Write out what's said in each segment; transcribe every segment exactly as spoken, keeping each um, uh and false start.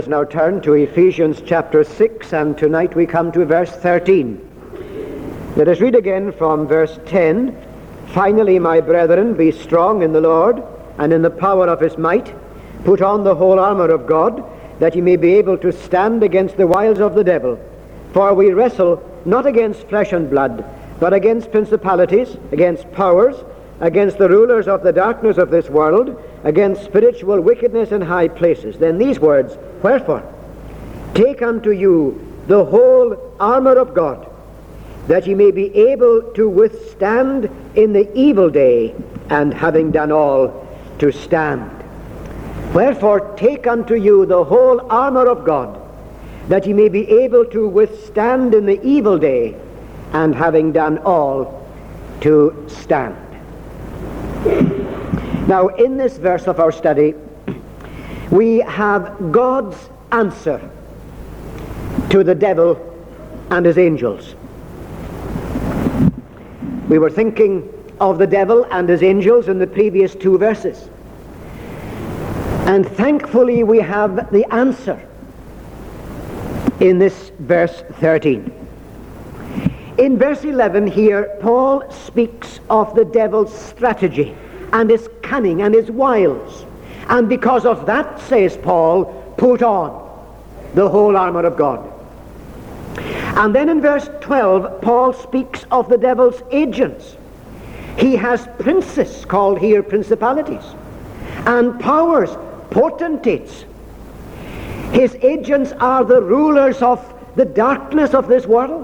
Let's now turn to Ephesians chapter six, and tonight we come to verse thirteen. Let us read again from verse ten. Finally, my brethren, be strong in the Lord and in the power of his might. Put on the whole armor of God, that ye may be able to stand against the wiles of the devil. For we wrestle not against flesh and blood, but against principalities, against powers, against the rulers of the darkness of this world, against spiritual wickedness in high places. Then these words, wherefore, take unto you the whole armor of God, that ye may be able to withstand in the evil day, and having done all, to stand. Wherefore, take unto you the whole armor of God, that ye may be able to withstand in the evil day, and having done all, to stand. Now, in this verse of our study, we have God's answer to the devil and his angels. We were thinking of the devil and his angels in the previous two verses. And thankfully we have the answer in this verse thirteen. In verse eleven here, Paul speaks of the devil's strategy and his cunning and his wiles. And because of that, says Paul, put on the whole armor of God. And then in verse twelve, Paul speaks of the devil's agents. He has princes, called here principalities, and powers, potentates. His agents are the rulers of the darkness of this world,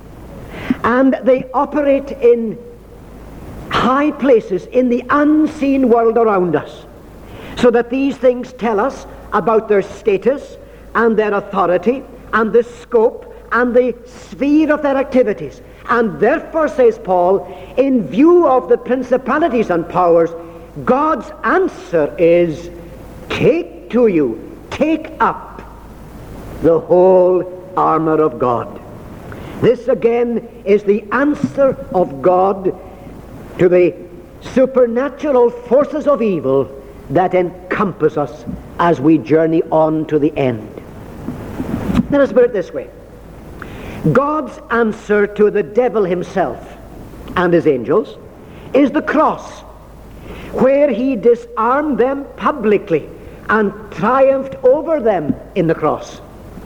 and they operate in high places in the unseen world around us, so that these things tell us about their status and their authority and the scope and the sphere of their activities. And therefore, says Paul, in view of the principalities and powers, God's answer is, take to you, take up the whole armor of God. This again is the answer of God to the supernatural forces of evil that encompass us as we journey on to the end. Let us put it this way. God's answer to the devil himself and his angels is the cross, where he disarmed them publicly and triumphed over them in the cross.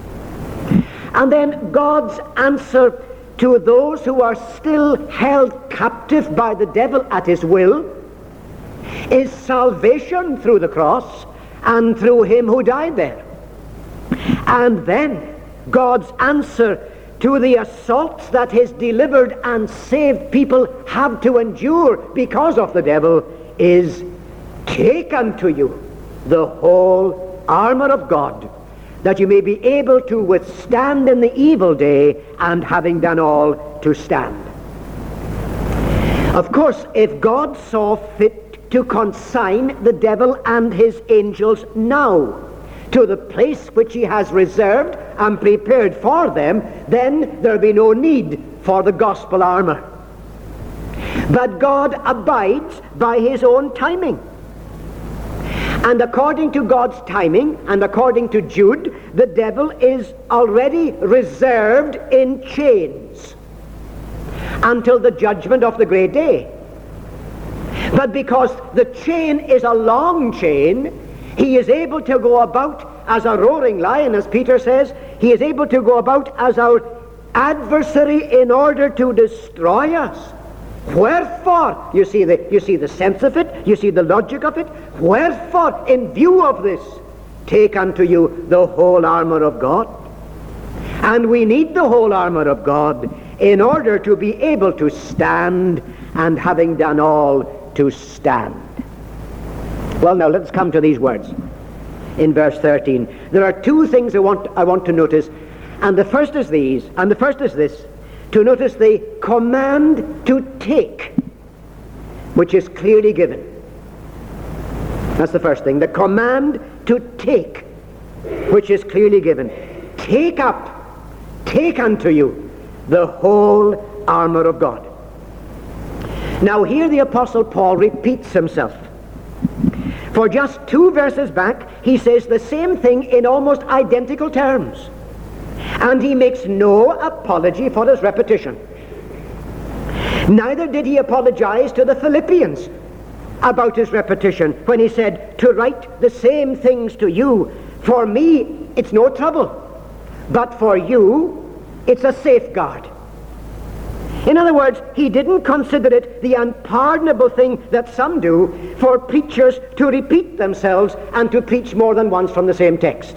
And then God's answer to those who are still held captive by the devil at his will is salvation through the cross and through him who died there. And then God's answer to the assaults that his delivered and saved people have to endure because of the devil is, take unto you the whole armor of God, that you may be able to withstand in the evil day, and having done all, to stand. Of course, if God saw fit to consign the devil and his angels now to the place which he has reserved and prepared for them, then there'll be no need for the gospel armor. But God abides by his own timing. And according to God's timing, and according to Jude, the devil is already reserved in chains until the judgment of the great day. But because the chain is a long chain, he is able to go about as a roaring lion, as Peter says. He is able to go about as our adversary in order to destroy us. Wherefore, you see the you see the sense of it, you see the logic of it. Wherefore, in view of this, take unto you the whole armor of God. And we need the whole armor of God in order to be able to stand, and having done all, to stand. Well, now let's come to these words in verse thirteen. There are two things I want I want to notice, and the first is these, and the first is this: to notice the command to take, which is clearly given. That's the first thing. The command to take, which is clearly given. Take up, take unto you the whole armor of God. Now here the Apostle Paul repeats himself. For just two verses back, he says the same thing in almost identical terms. And he makes no apology for his repetition. Neither did he apologize to the Philippians about his repetition when he said, to write the same things to you, for me it's no trouble, but for you it's a safeguard. In other words, he didn't consider it the unpardonable thing that some do for preachers to repeat themselves and to preach more than once from the same text.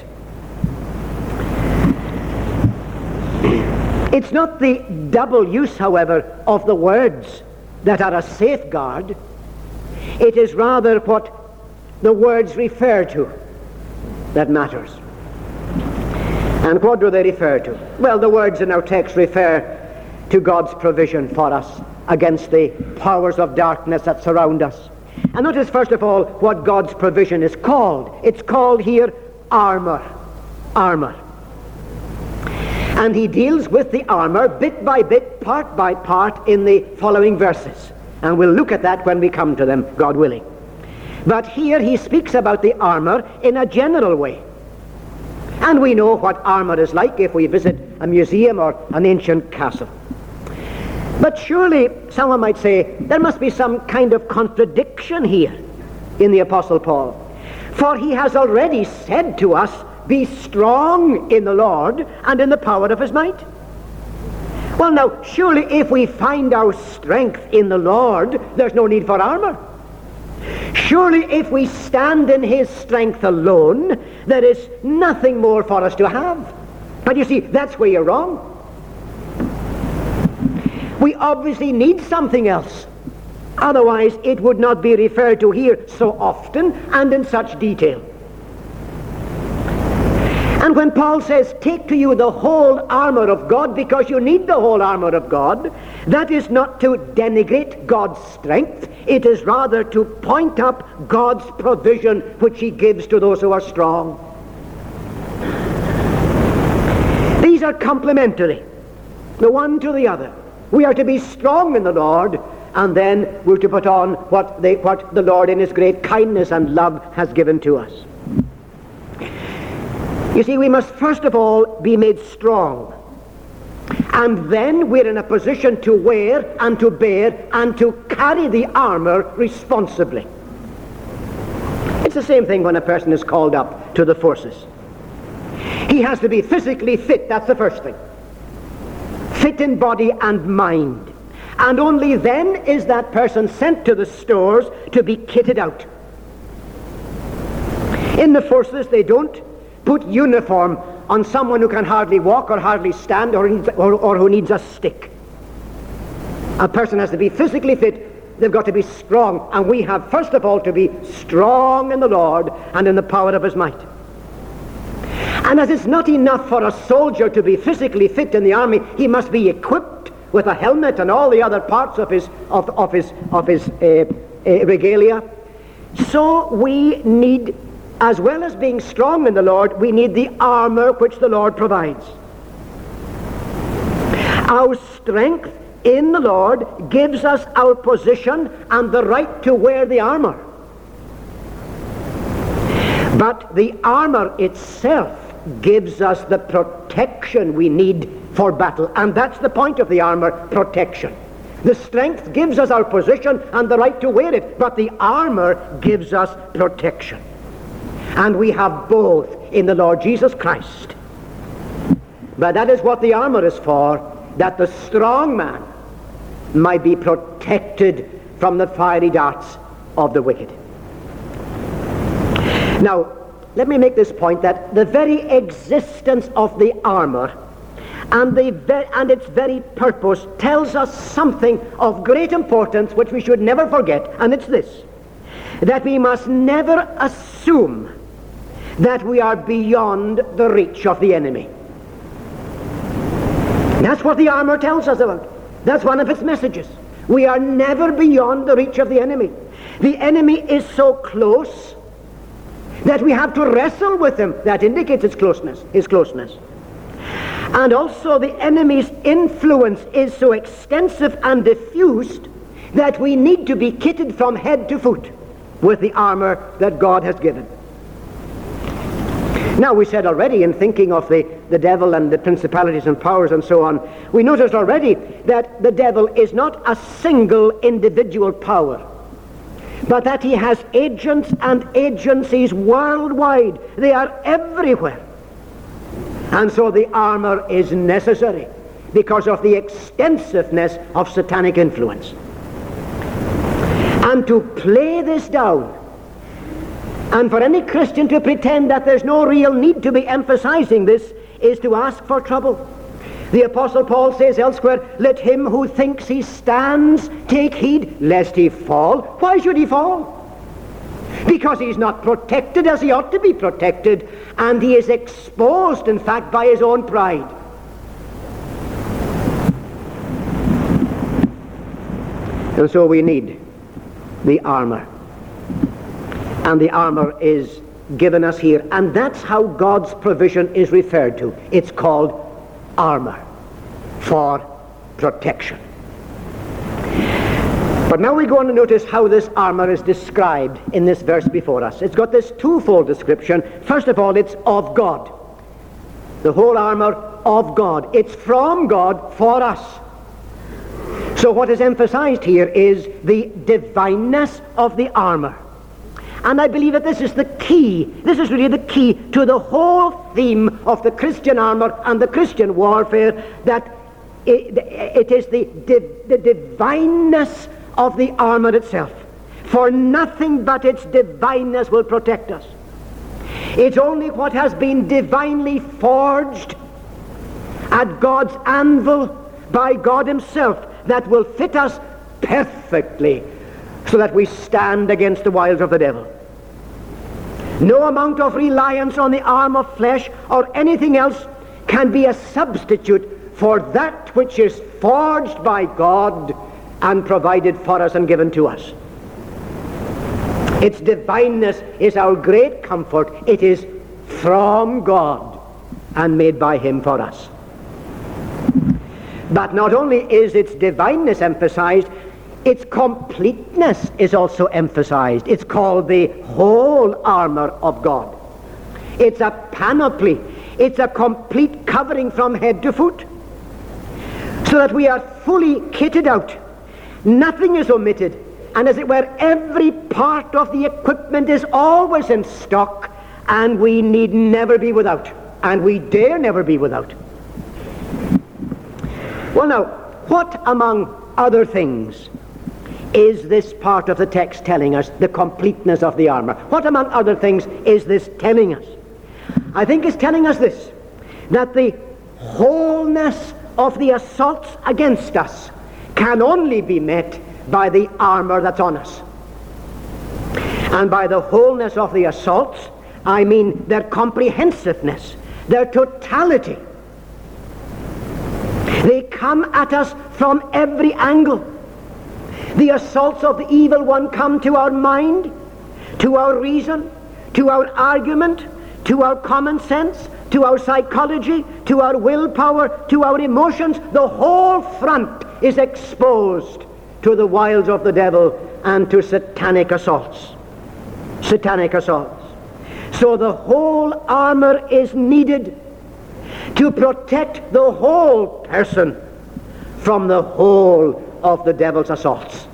It's not the double use, however, of the words that are a safeguard. It is rather what the words refer to that matters. And what do they refer to? Well, the words in our text refer to God's provision for us against the powers of darkness that surround us. And notice, first of all, what God's provision is called. It's called here armor. Armor. And he deals with the armor bit by bit, part by part, in the following verses. And we'll look at that when we come to them, God willing. But here he speaks about the armor in a general way. And we know what armor is like if we visit a museum or an ancient castle. But surely someone might say there must be some kind of contradiction here in the Apostle Paul. For he has already said to us, be strong in the Lord and in the power of his might. Well, now, surely if we find our strength in the Lord, there's no need for armor. Surely if we stand in his strength alone, there is nothing more for us to have. But you see, that's where you're wrong. We obviously need something else. Otherwise, it would not be referred to here so often and in such detail. And when Paul says, take to you the whole armor of God, because you need the whole armor of God, that is not to denigrate God's strength. It is rather to point up God's provision which he gives to those who are strong. These are complementary, the one to the other. We are to be strong in the Lord, and then we're to put on what, they, what the Lord in his great kindness and love has given to us. You see, we must first of all be made strong. And then we're in a position to wear and to bear and to carry the armor responsibly. It's the same thing when a person is called up to the forces. He has to be physically fit, that's the first thing. Fit in body and mind. And only then is that person sent to the stores to be kitted out. In the forces, they don't put uniform on someone who can hardly walk or hardly stand or, needs, or, or who needs a stick. A person has to be physically fit. They've got to be strong. And we have, first of all, to be strong in the Lord and in the power of his might. And as it's not enough for a soldier to be physically fit in the army, he must be equipped with a helmet and all the other parts of his, of, of his, of his uh, uh, regalia. So we need, as well as being strong in the Lord, we need the armor which the Lord provides. Our strength in the Lord gives us our position and the right to wear the armor. But the armor itself gives us the protection we need for battle. And that's the point of the armor, protection. The strength gives us our position and the right to wear it, but the armor gives us protection. And we have both in the Lord Jesus Christ. But that is what the armor is for, that the strong man might be protected from the fiery darts of the wicked. Now, let me make this point, that the very existence of the armor and, the ve- and its very purpose tells us something of great importance which we should never forget, and it's this: that we must never assume that we are beyond the reach of the enemy. That's what the armor tells us about. That's one of its messages. We are never beyond the reach of the enemy. The enemy is so close that we have to wrestle with him. That indicates his closeness, his closeness. And also the enemy's influence is so extensive and diffused that we need to be kitted from head to foot with the armor that God has given. Now, we said already, in thinking of the, the devil and the principalities and powers and so on, we noticed already that the devil is not a single individual power, but that he has agents and agencies worldwide. They are everywhere. And so the armor is necessary because of the extensiveness of satanic influence. And to play this down, and for any Christian to pretend that there's no real need to be emphasizing this, is to ask for trouble. The Apostle Paul says elsewhere, let him who thinks he stands take heed lest he fall. Why should he fall? Because he's not protected as he ought to be protected, and he is exposed, in fact, by his own pride. And so we need the armor. And the armor is given us here. And that's how God's provision is referred to. It's called armor for protection. But now we go on to notice how this armor is described in this verse before us. It's got this twofold description. First of all, it's of God. The whole armor of God. It's from God for us. So what is emphasized here is the divineness of the armor. And I believe that this is the key, this is really the key to the whole theme of the Christian armor and the Christian warfare, that it, it is the, the, the divineness of the armor itself. For nothing but its divineness will protect us. It's only what has been divinely forged at God's anvil by God himself that will fit us perfectly so that we stand against the wiles of the devil. No amount of reliance on the arm of flesh or anything else can be a substitute for that which is forged by God and provided for us and given to us. Its divineness is our great comfort. It is from God and made by him for us. But not only is its divineness emphasized, its completeness is also emphasized. It's called the whole armor of God. It's a panoply. It's a complete covering from head to foot, so that we are fully kitted out. Nothing is omitted. And as it were, every part of the equipment is always in stock, and we need never be without. And we dare never be without. Well now, what among other things is this part of the text telling us, the completeness of the armor? What among other things is this telling us? I think it's telling us this, that the wholeness of the assaults against us can only be met by the armor that's on us. And by the wholeness of the assaults, I mean their comprehensiveness, their totality. They come at us from every angle. The assaults of the evil one come to our mind, to our reason, to our argument, to our common sense, to our psychology, to our willpower, to our emotions. The whole front is exposed to the wiles of the devil and to satanic assaults. Satanic assaults. So the whole armor is needed to protect the whole person from the whole of the devil's assaults.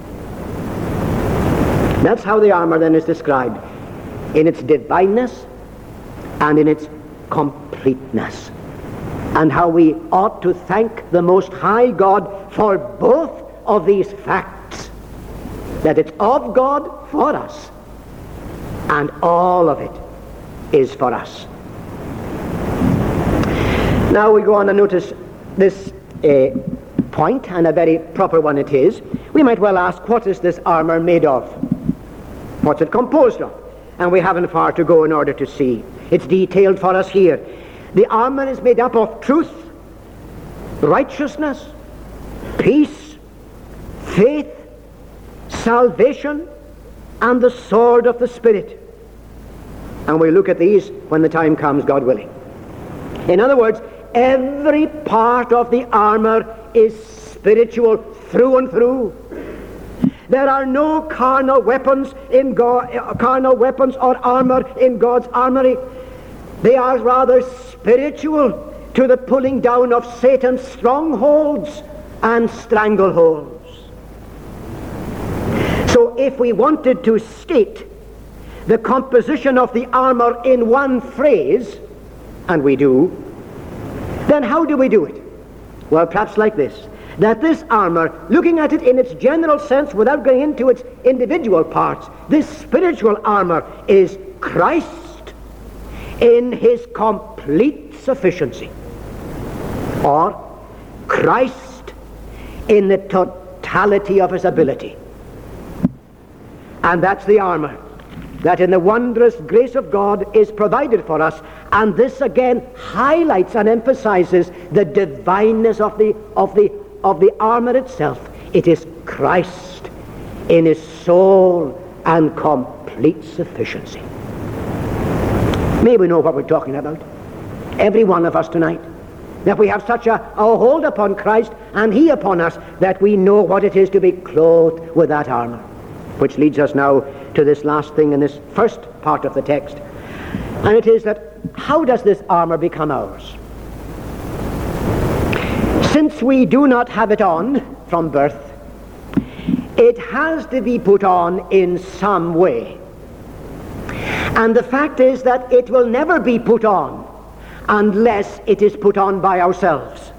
That's how the armor then is described, in its divineness and in its completeness, and how we ought to thank the Most High God for both of these facts, that it's of God for us and all of it is for us. Now we go on and notice this uh, point, and a very proper one it is. We might well ask, what is this armor made of? What's it composed of? And we haven't far to go in order to see. It's detailed for us here. The armor is made up of truth, righteousness, peace, faith, salvation, and the sword of the Spirit. And we'll look at these when the time comes, God willing. In other words, every part of the armor is spiritual through and through. There are no carnal weapons in God, carnal weapons or armor in God's armory. They are rather spiritual, to the pulling down of Satan's strongholds and strangleholds. So if we wanted to state the composition of the armor in one phrase, and we do, then how do we do it? Well, perhaps like this, that this armor, looking at it in its general sense without going into its individual parts, this spiritual armor is Christ in his complete sufficiency, or Christ in the totality of his ability. And that's the armor that in the wondrous grace of God is provided for us. And this again highlights and emphasizes the divineness of the of the of the armor itself. It is Christ in his sole and complete sufficiency. May we know what we're talking about, every one of us tonight, that we have such a, a hold upon Christ and he upon us, that we know what it is to be clothed with that armor. Which leads us now to this last thing in this first part of the text. And it is that, how does this armor become ours? Since we do not have it on from birth, it has to be put on in some way. And the fact is that it will never be put on unless it is put on by ourselves.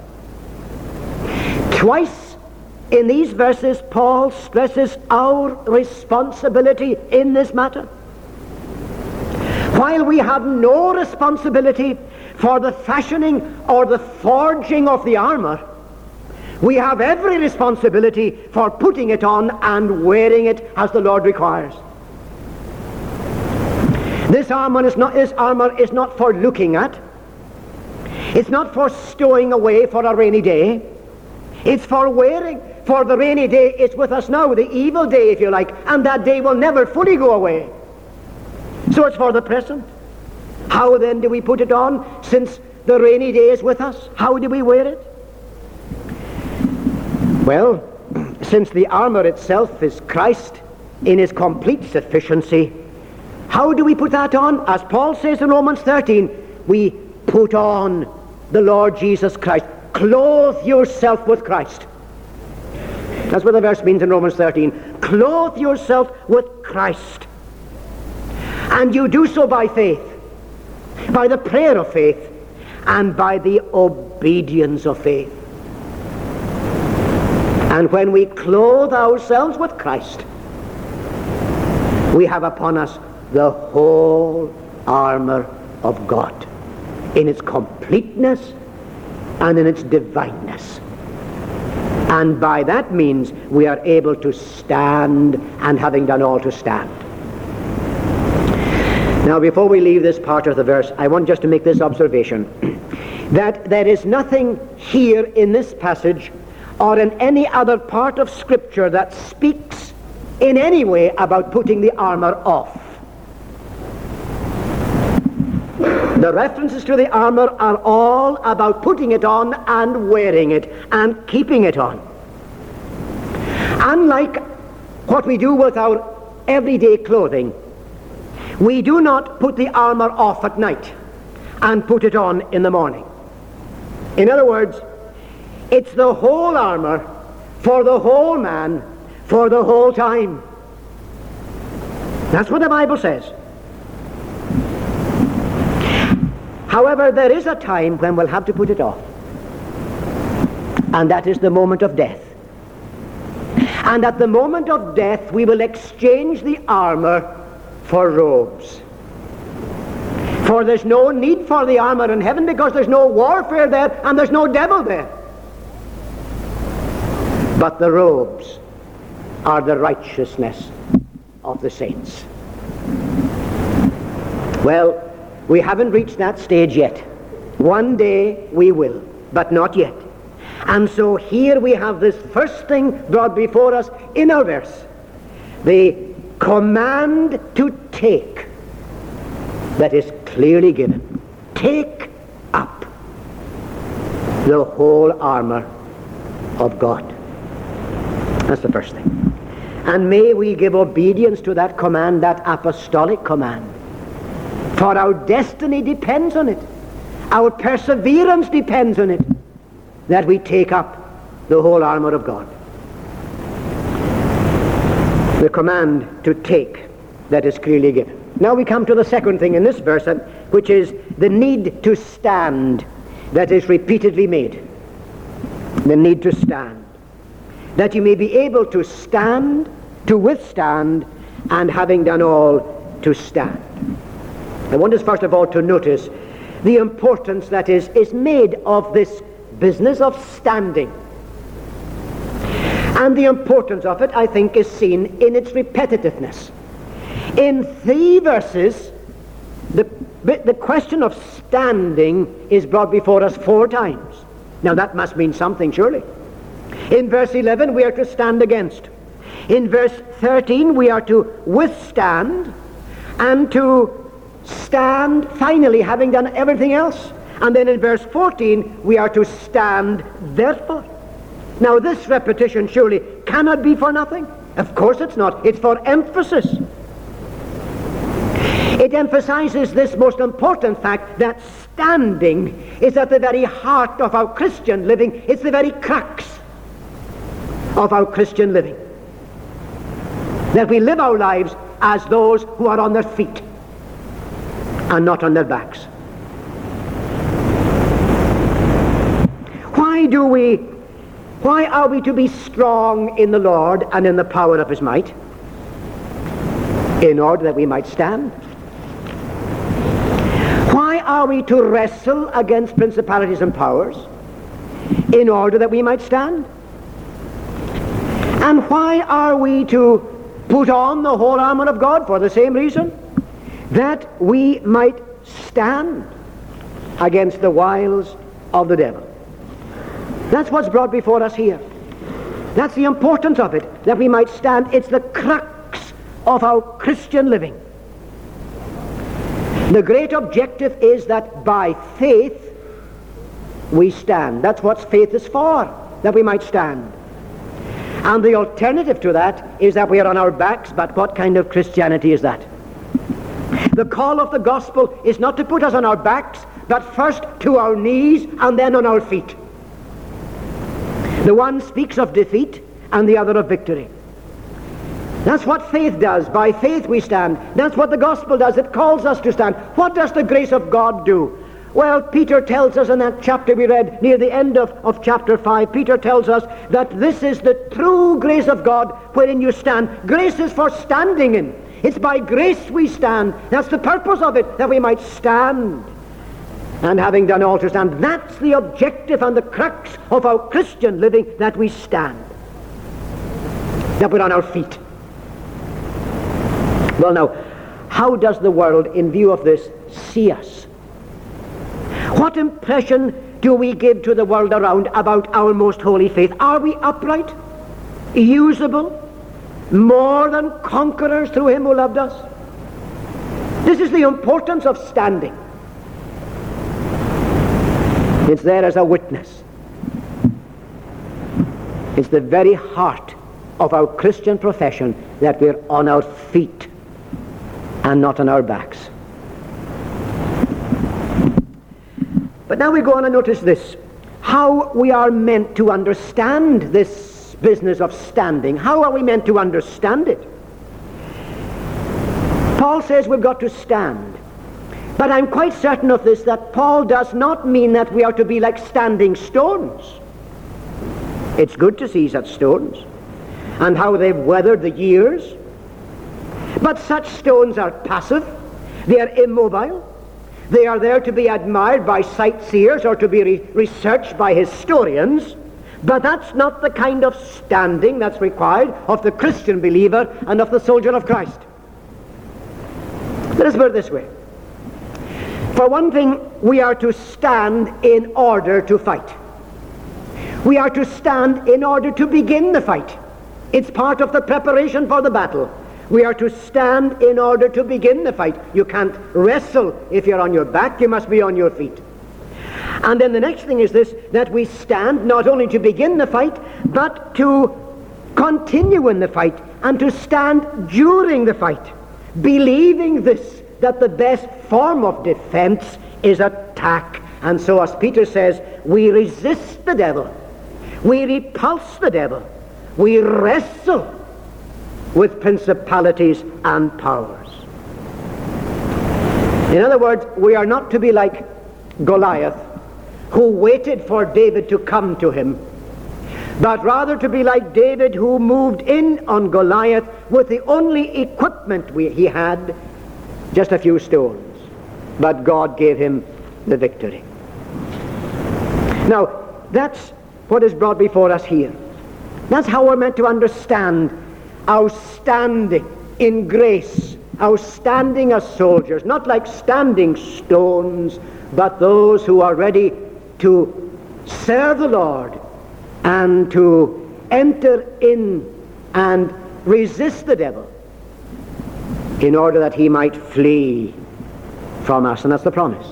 Twice in these verses, Paul stresses our responsibility in this matter. While we have no responsibility for the fashioning or the forging of the armor, we have every responsibility for putting it on and wearing it as the Lord requires. This armor is not, this armor is not for looking at. It's not for stowing away for a rainy day. It's for wearing. For the rainy day is with us now, the evil day, if you like, and that day will never fully go away. So it's for the present. How then do we put it on, since the rainy day is with us? How do we wear it? Well, since the armor itself is Christ in his complete sufficiency, how do we put that on? As Paul says in Romans thirteen, we put on the Lord Jesus Christ. Clothe yourself with Christ. That's what the verse means in Romans thirteen. Clothe yourself with Christ. And you do so by faith, by the prayer of faith, and by the obedience of faith. And when we clothe ourselves with Christ, we have upon us the whole armor of God in its completeness and in its divineness. And by that means we are able to stand, and having done all, to stand. Now, before we leave this part of the verse, I want just to make this observation, that there is nothing here in this passage or in any other part of Scripture that speaks in any way about putting the armor off. The references to the armor are all about putting it on and wearing it and keeping it on. Unlike what we do with our everyday clothing, we do not put the armor off at night and put it on in the morning. In other words, it's the whole armor for the whole man for the whole time. That's what the Bible says. However, there is a time when we'll have to put it off, and that is the moment of death. And at the moment of death, we will exchange the armor for robes. For there's no need for the armor in heaven, because there's no warfare there and there's no devil there. But the robes are the righteousness of the saints. Well, we haven't reached that stage yet. One day we will, but not yet. And so here we have this first thing brought before us in our verse, the command to take, that is clearly given. Take up the whole armor of God. That's the first thing. And may we give obedience to that command, that apostolic command. For our destiny depends on it. Our perseverance depends on it, that we take up the whole armor of God. The command to take that is clearly given. Now we come to the second thing in this verse, which is the need to stand that is repeatedly made. The need to stand. That you may be able to stand, to withstand, and having done all, to stand. I want us first of all to notice the importance that is, is made of this business of standing. And the importance of it, I think, is seen in its repetitiveness. In three verses, the, the question of standing is brought before us four times. Now that must mean something, surely. In verse eleven, we are to stand against. In verse thirteen, we are to withstand, and to stand, finally, having done everything else. And then in verse fourteen, we are to stand therefore. Now this repetition surely cannot be for nothing. Of course it's not. It's for emphasis. It emphasizes this most important fact, that standing is at the very heart of our Christian living. It's the very crux of our Christian living. That we live our lives as those who are on their feet and not on their backs. Why do we, why are we to be strong in the Lord and in the power of his might? In order that we might stand. Why are we to wrestle against principalities and powers? In order that we might stand. And why are we to put on the whole armor of God? For the same reason, that we might stand against the wiles of the devil. That's what's brought before us here. That's the importance of it, that we might stand. It's the crux of our Christian living. The great objective is that by faith we stand. That's what faith is for, that we might stand. And the alternative to that is that we are on our backs. But what kind of Christianity is that? The call of the gospel is not to put us on our backs, but first to our knees and then on our feet. The one speaks of defeat and the other of victory. That's what faith does. By faith we stand. That's what the gospel does. It calls us to stand. What does the grace of God do? Well, Peter tells us in that chapter we read near the end of, of chapter five, Peter tells us that this is the true grace of God wherein you stand. Grace is for standing in. It's by grace we stand. That's the purpose of it, that we might stand. And having done all to stand, that's the objective and the crux of our Christian living, that we stand. That we're on our feet. Well now, how does the world, in view of this, see us? What impression do we give to the world around about our most holy faith? Are we upright, usable, more than conquerors through him who loved us? This is the importance of standing. It's there as a witness. It's the very heart of our Christian profession, that we're on our feet and not on our backs. But now we go on and notice this, how we are meant to understand this business of standing. How are we meant to understand it? Paul says we've got to stand. But I'm quite certain of this, that Paul does not mean that we are to be like standing stones. It's good to see such stones and how they've weathered the years. But such stones are passive. They are immobile. They are there to be admired by sightseers or to be re- researched by historians. But that's not the kind of standing that's required of the Christian believer and of the soldier of Christ. Let us put it this way. For one thing, we are to stand in order to fight. We are to stand in order to begin the fight. It's part of the preparation for the battle. We are to stand in order to begin the fight. You can't wrestle if you're on your back. You must be on your feet. And then the next thing is this, that we stand not only to begin the fight, but to continue in the fight and to stand during the fight, believing this, that the best form of defense is attack. And so, as Peter says, we resist the devil. We repulse the devil. We wrestle with principalities and powers. In other words, we are not to be like Goliath, who waited for David to come to him, but rather to be like David, who moved in on Goliath with the only equipment we, he had, just a few stones. But God gave him the victory. Now, that's what is brought before us here. That's how we're meant to understand our standing in grace, our standing as soldiers, not like standing stones, but those who are ready to serve the Lord and to enter in and resist the devil in order that he might flee from us. And that's the promise.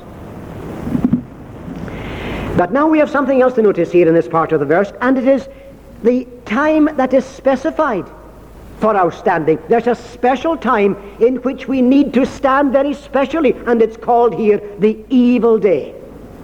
But now we have something else to notice here in this part of the verse, and it is the time that is specified for our standing. There's a special time in which we need to stand very specially, and it's called here the evil day.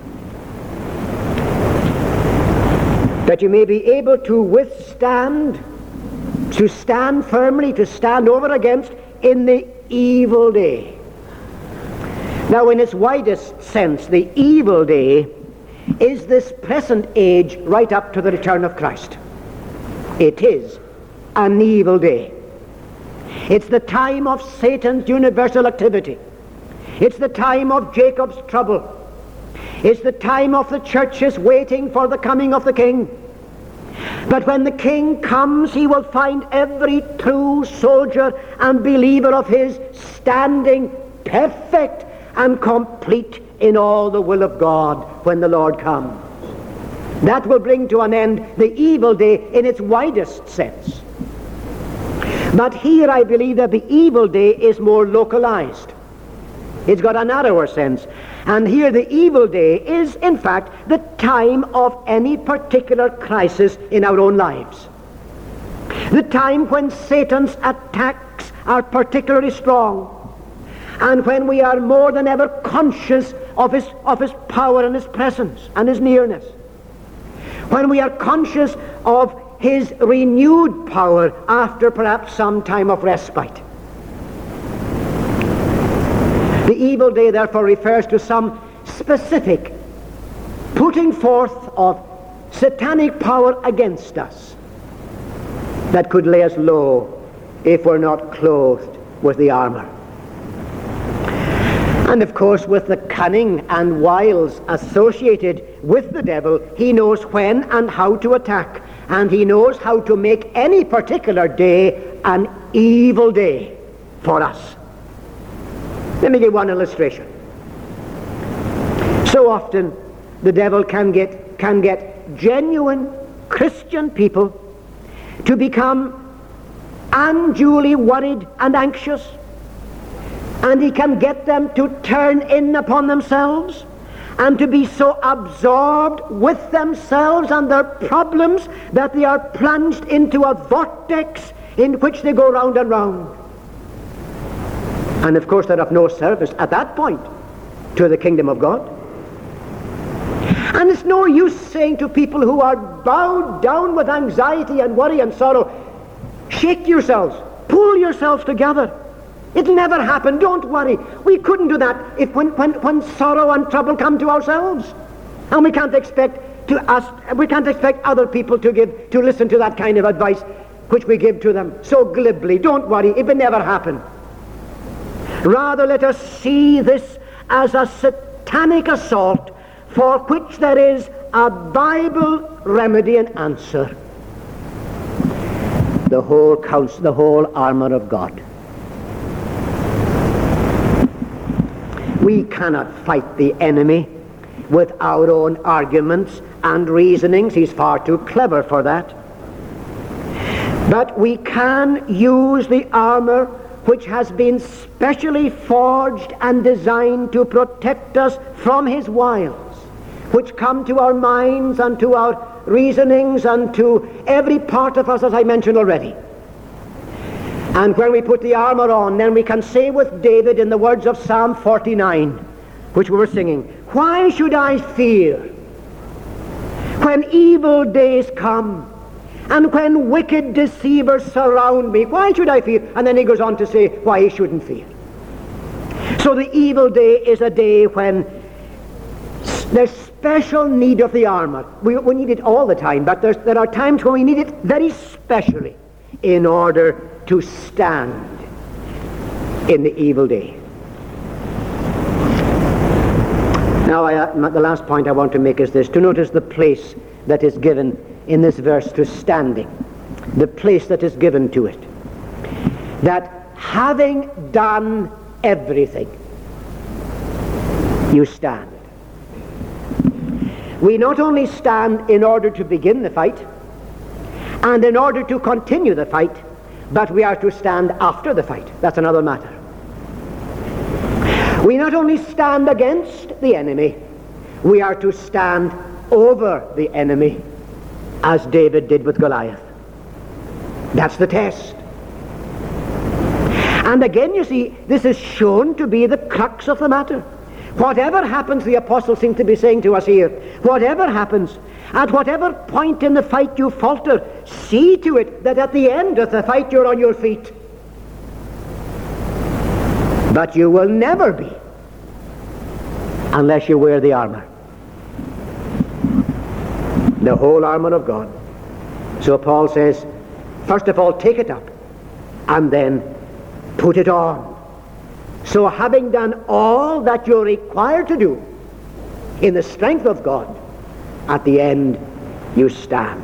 That you may be able to withstand, to stand firmly, to stand over against in the evil day. Now, in its widest sense, the evil day is this present age right up to the return of Christ. It is an evil day. It's the time of Satan's universal activity. It's the time of Jacob's trouble. It's the time of the churches waiting for the coming of the King. But when the King comes, he will find every true soldier and believer of his standing perfect and complete in all the will of God when the Lord comes. That will bring to an end the evil day in its widest sense. But here I believe that the evil day is more localized. It's got a narrower sense. And here the evil day is, in fact, the time of any particular crisis in our own lives. The time when Satan's attacks are particularly strong, and when we are more than ever conscious of his, of his power and his presence and his nearness. When we are conscious of his renewed power after perhaps some time of respite. The evil day therefore refers to some specific putting forth of satanic power against us that could lay us low if we're not clothed with the armor. And of course, with the cunning and wiles associated with the devil, he knows when and how to attack, and he knows how to make any particular day an evil day for us. Let me give one illustration. So often the devil can get can get genuine Christian people to become unduly worried and anxious, and he can get them to turn in upon themselves and to be so absorbed with themselves and their problems that they are plunged into a vortex in which they go round and round. And of course they're of no service at that point to the kingdom of God. And it's no use saying to people who are bowed down with anxiety and worry and sorrow, shake yourselves, pull yourselves together. It'll never happen, don't worry. We couldn't do that if when, when, when sorrow and trouble come to ourselves. And we can't expect to us, we can't expect other people to give to listen to that kind of advice which we give to them so glibly. Don't worry, it will never happen. Rather, let us see this as a satanic assault for which there is a Bible remedy and answer. The whole counsel, the whole armor of God. We cannot fight the enemy with our own arguments and reasonings. He's far too clever for that. But we can use the armor which has been specially forged and designed to protect us from his wiles, which come to our minds and to our reasonings and to every part of us, as I mentioned already. And when we put the armor on, then we can say with David in the words of Psalm forty-nine, which we were singing, why should I fear when evil days come and when wicked deceivers surround me? Why should I fear? And then he goes on to say why he shouldn't fear. So the evil day is a day when there's special need of the armor. We, we need it all the time, but there's, there are times when we need it very specially in order to stand in the evil day. Now, I, uh, the last point I want to make is this, to notice the place that is given in this verse to standing, the place that is given to it. That having done everything, you stand. We not only stand in order to begin the fight and in order to continue the fight, but we are to stand after the fight. That's another matter. We not only stand against the enemy, we are to stand over the enemy, as David did with Goliath. That's the test. And again, you see, this is shown to be the crux of the matter. Whatever happens, the apostle seems to be saying to us here, whatever happens, at whatever point in the fight you falter, see to it that at the end of the fight you're on your feet. But you will never be unless you wear the armor. The whole armor of God. So Paul says, first of all, take it up and then put it on. So having done all that you're required to do in the strength of God, at the end you stand.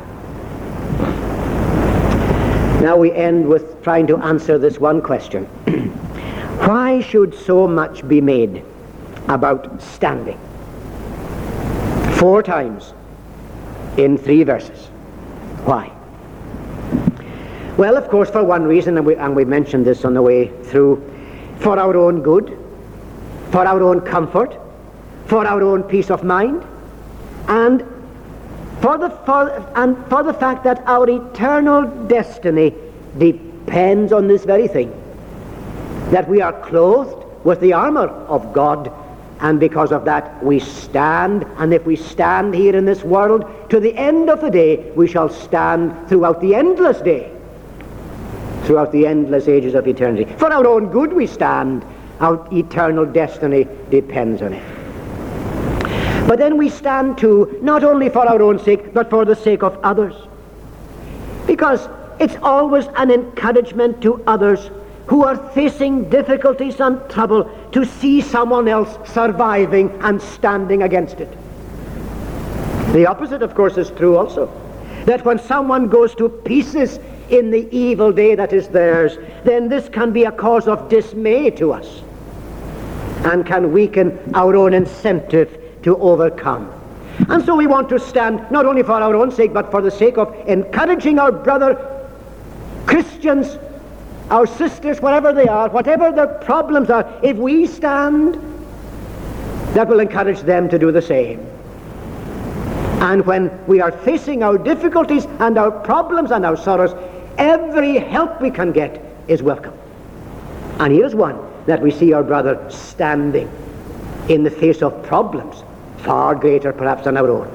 Now we end with trying to answer this one question. Why should so much be made about standing? Four times in three verses. Why? Well, of course, for one reason, and we, and we mentioned this on the way through, for our own good, for our own comfort, for our own peace of mind, and for the, for, and for the fact that our eternal destiny depends on this very thing, that we are clothed with the armor of God, and because of that we stand, and if we stand here in this world to the end of the day, we shall stand throughout the endless day, throughout the endless ages of eternity. For our own good we stand, our eternal destiny depends on it. But then we stand too, not only for our own sake, but for the sake of others. Because it's always an encouragement to others who are facing difficulties and trouble to see someone else surviving and standing against it. The opposite, of course, is true also. That when someone goes to pieces in the evil day that is theirs, then this can be a cause of dismay to us and can weaken our own incentive to overcome. And so we want to stand not only for our own sake, but for the sake of encouraging our brother Christians, our sisters, wherever they are, whatever their problems are. If we stand, that will encourage them to do the same. And when we are facing our difficulties and our problems and our sorrows, every help we can get is welcome. And here's one, that we see our brother standing in the face of problems far greater perhaps than our own.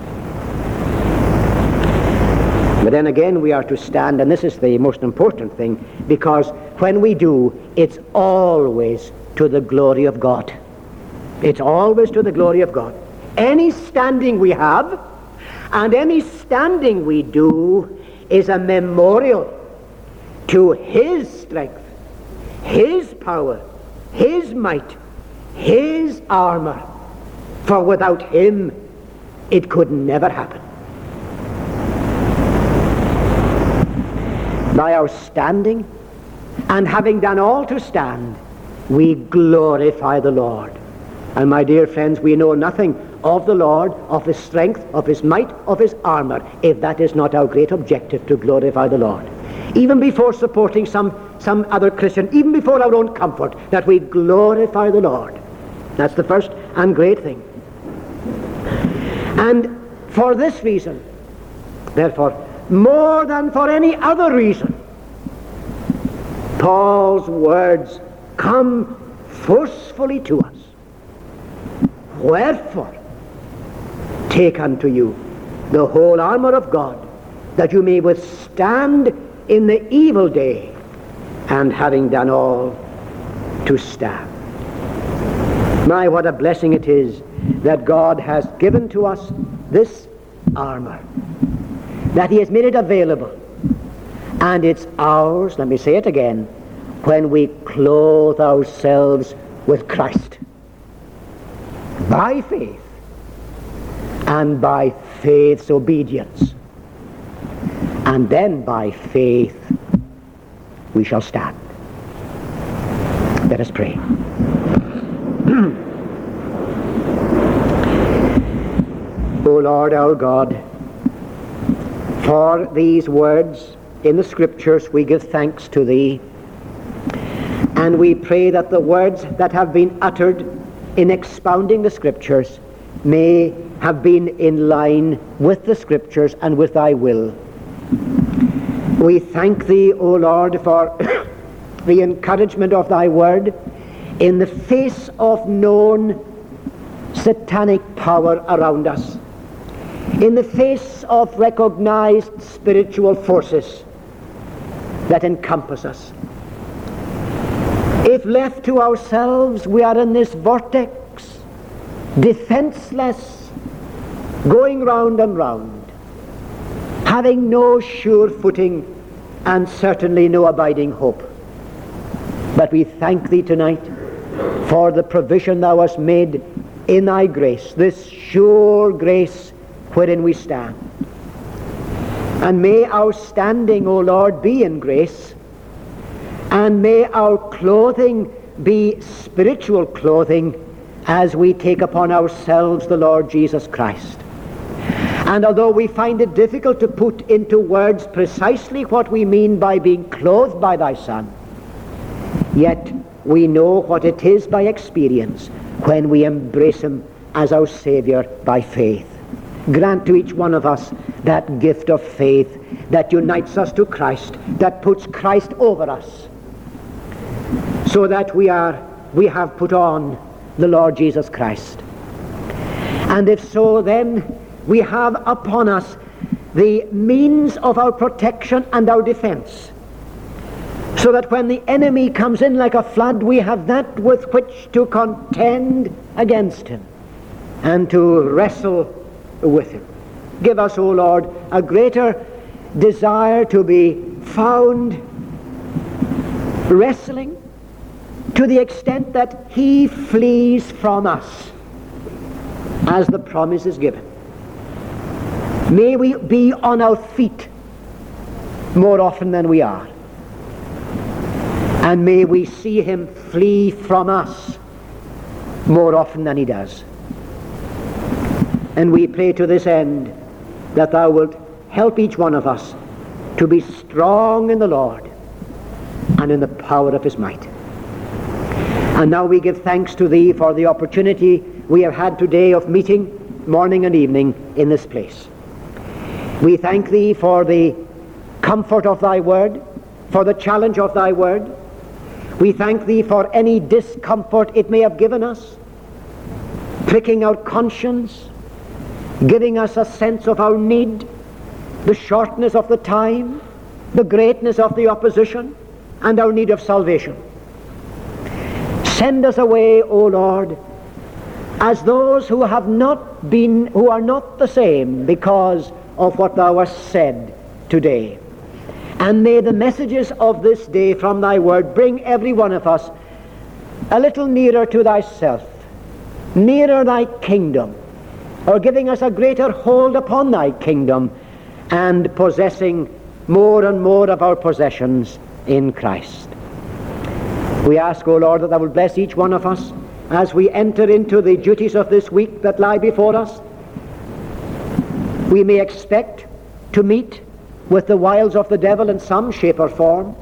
But then again we are to stand, and this is the most important thing, because when we do, it's always to the glory of God. It's always to the glory of God. Any standing we have and any standing we do is a memorial to His strength, His power, His might, His armor. For without Him, it could never happen. By our standing, and having done all to stand, we glorify the Lord. And my dear friends, we know nothing of the Lord, of His strength, of His might, of His armor, if that is not our great objective, to glorify the Lord. Even before supporting some, some other Christian, even before our own comfort, that we glorify the Lord. That's the first and great thing. And for this reason, therefore, more than for any other reason, Paul's words come forcefully to us. Wherefore, take unto you the whole armor of God, that you may withstand in the evil day, and having done all, to stand. My, what a blessing it is that God has given to us this armor, that he has made it available, and it's ours, let me say it again, when we clothe ourselves with Christ by faith and by faith's obedience, and then by faith we shall stand. Let us pray. O Lord our God, for these words in the Scriptures we give thanks to thee, and we pray that the words that have been uttered in expounding the Scriptures may have been in line with the Scriptures and with thy will. We thank thee, O Lord, for the encouragement of thy word in the face of known satanic power around us, in the face of recognized spiritual forces that encompass us. If left to ourselves, we are in this vortex, defenseless, going round and round, having no sure footing and certainly no abiding hope. But we thank thee tonight for the provision thou hast made in thy grace, this sure grace wherein we stand. And may our standing, O Lord, be in grace, and may our clothing be spiritual clothing as we take upon ourselves the Lord Jesus Christ. And although we find it difficult to put into words precisely what we mean by being clothed by thy Son, yet we know what it is by experience when we embrace him as our Savior by faith. Grant to each one of us that gift of faith that unites us to Christ, that puts Christ over us, so that we are we have put on the Lord Jesus Christ. And if so, then we have upon us the means of our protection and our defense, so that when the enemy comes in like a flood, we have that with which to contend against him and to wrestle with him. Give us, O Lord, a greater desire to be found wrestling to the extent that he flees from us as the promise is given. May we be on our feet more often than we are, and may we see him flee from us more often than he does. And we pray to this end that thou wilt help each one of us to be strong in the Lord and in the power of his might. And now we give thanks to thee for the opportunity we have had today of meeting morning and evening in this place. We thank thee for the comfort of thy word, for the challenge of thy word. We thank thee for any discomfort it may have given us, pricking our conscience, giving us a sense of our need, the shortness of the time, the greatness of the opposition, and our need of salvation. Send us away, O Lord, as those who have not been, who are not the same because of what thou hast said today. And may the messages of this day from thy word bring every one of us a little nearer to thyself, nearer thy kingdom, or giving us a greater hold upon thy kingdom and possessing more and more of our possessions in Christ. We ask, O Lord, that thou will bless each one of us as we enter into the duties of this week that lie before us. We may expect to meet with the wiles of the devil in some shape or form.